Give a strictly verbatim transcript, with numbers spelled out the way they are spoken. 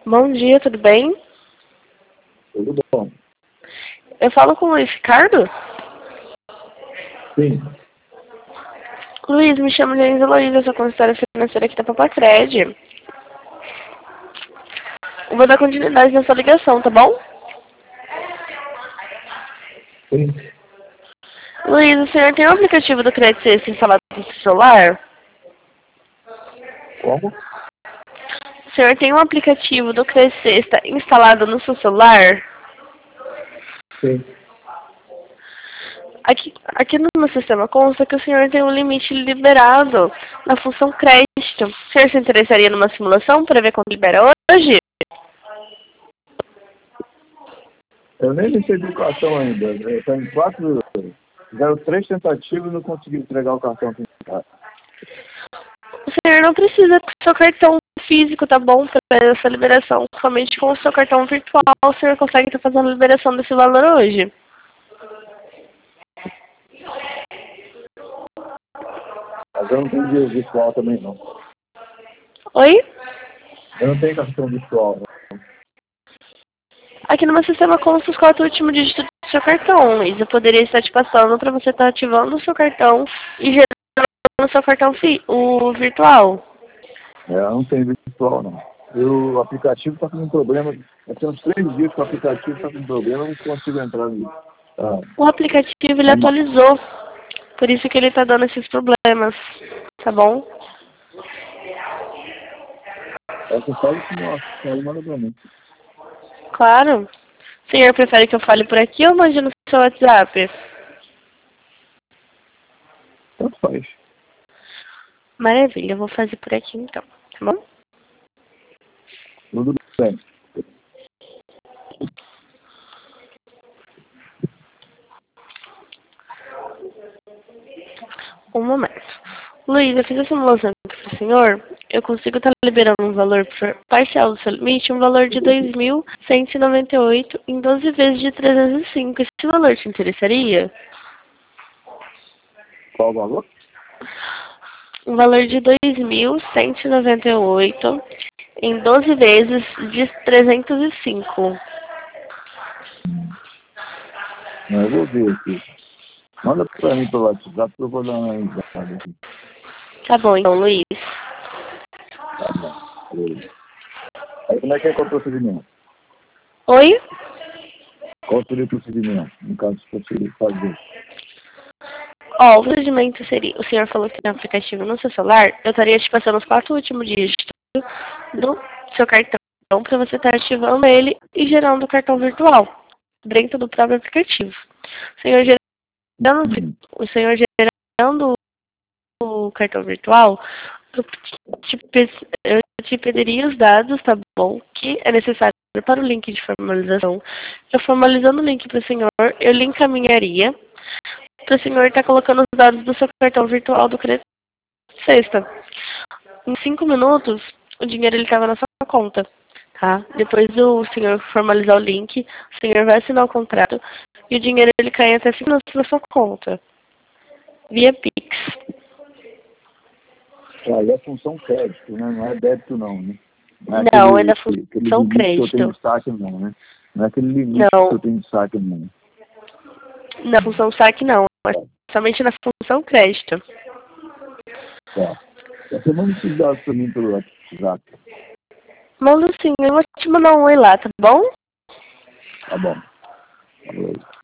Bom dia, tudo bem? Tudo bom? Eu falo com o Luiz Ricardo? Sim. Luiz, me chamo Denise Luiz, eu sou consultora financeira aqui da Papacred. Eu vou dar continuidade nessa ligação, tá bom? Sim. Luiz, o senhor tem o aplicativo do Credit Sexta instalado no seu celular? Como? O senhor tem um aplicativo do Credit Sexta instalado no seu celular? Sim. Aqui, aqui no meu sistema consta que o senhor tem um limite liberado na função crédito. O senhor se interessaria numa simulação para ver quanto libera hoje? Eu nem recebi o cartão ainda. Eu tenho quatro, fizeram três tentativas e não consegui entregar o cartão aqui em casa. O senhor não precisa do seu cartão físico, tá bom? Para essa liberação. Somente com o seu cartão virtual o senhor consegue estar fazendo a liberação desse valor hoje. Mas eu não tenho dinheiro virtual também, não. Oi? Eu não tenho cartão virtual, não. Aqui no meu sistema consta os quatro últimos dígitos do seu cartão, Luiz. Eu poderia estar te passando para você estar ativando o seu cartão e gerando o seu cartão fi o virtual. É, eu não tenho virtual, não. Eu, o aplicativo está com um problema. Tem uns três dias que o aplicativo está com problema, eu não consigo entrar nisso. Ah, O aplicativo ele atualizou, por isso que ele está dando esses problemas, tá bom? essa fala que nossa, fala manda pra mim. Claro. O senhor prefere que eu fale por aqui ou mande no seu WhatsApp? Tanto faz. Maravilha, eu vou fazer por aqui então, tá bom? Tudo bem. Um momento. Luiz, eu fiz a simulação aqui para o senhor. Eu consigo estar liberando um valor parcial do seu limite, um valor de dois mil cento e noventa e oito em doze vezes de trezentos e cinco. Esse valor te interessaria? Qual o valor? Um valor de dois mil cento e noventa e oito em doze vezes de trezentos e cinco. Não, eu vou ver aqui. Manda pra mim pelo WhatsApp que eu vou dar uma analisada aqui. Tá bom, então, Luiz. Tá bom. Beleza. Aí como é que é qual o procedimento? Oi? Qual seria o procedimento? No caso, se fosse fazer. Ó, o procedimento seria, o senhor falou que tem um aplicativo no seu celular, eu estaria te passando os quatro últimos dígitos do seu cartão para você estar ativando ele e gerando o cartão virtual dentro do próprio aplicativo. O senhor gerando, Uhum. o senhor gerando o cartão virtual, eu te, eu te pediria os dados, tá bom? Que é necessário para o link de formalização. Eu formalizando o link para o senhor, eu lhe encaminharia para o senhor estar colocando os dados do seu cartão virtual do Credit Sexta. Em cinco minutos, o dinheiro ele estava na sua conta, tá? Depois do senhor formalizar o link, o senhor vai assinar o contrato e o dinheiro ele cai até cinco minutos na sua conta, via Pix. Aí é função crédito, né? Não é débito não, né? Não é, Não, aquele, é da aquele função limite que eu tenho crédito. de saque não, né? Não é aquele limite Não, que eu tenho de saque não. na função saque não, é somente na função crédito. Tá. Você manda esses dados pra mim pelo WhatsApp. Manda sim, eu vou te mandar um oi lá, tá bom? Tá bom. Beleza.